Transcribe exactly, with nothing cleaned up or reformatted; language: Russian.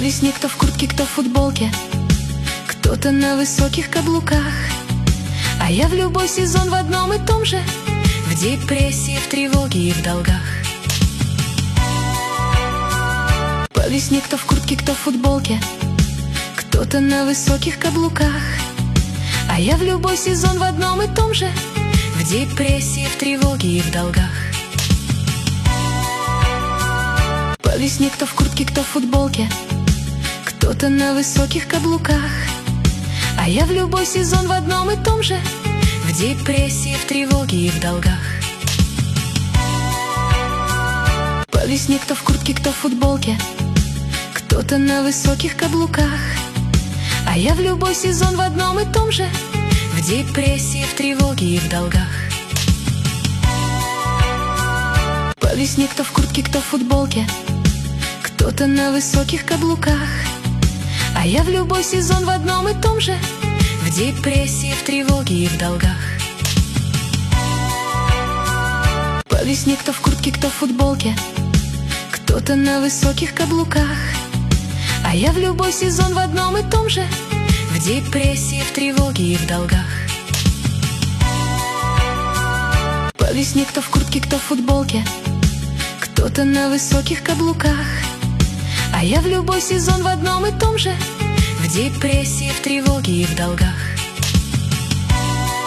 весне кто в куртке, кто в футболке, кто-то на высоких каблуках. А я в любой сезон в одном и том же, в депрессии, в тревоге и в долгах. По весне кто в куртке, кто в футболке, кто-то на высоких каблуках. А я в любой сезон в одном и том же, в депрессии, в тревоге и в долгах. По весне кто в куртке, кто в футболке, кто-то на высоких каблуках. А я в любой сезон в одном и том же, в депрессии, в тревоге и в долгах. По весне кто в куртке, кто в футболке, кто-то на высоких каблуках. А я в любой сезон в одном и том же, в депрессии, в тревоге и в долгах. По весне кто в куртке, кто в футболке, кто-то на высоких каблуках. А я в любой сезон в одном и том же, в депрессии, в тревоге и в долгах. По весне кто в куртке, кто в футболке, кто-то на высоких каблуках. А я в любой сезон в одном и том же, в депрессии, в тревоге и в долгах. По весне кто в куртке, кто в футболке, кто-то на высоких каблуках. А я в любой сезон в одном и том же, в депрессии, в тревоге и в долгах.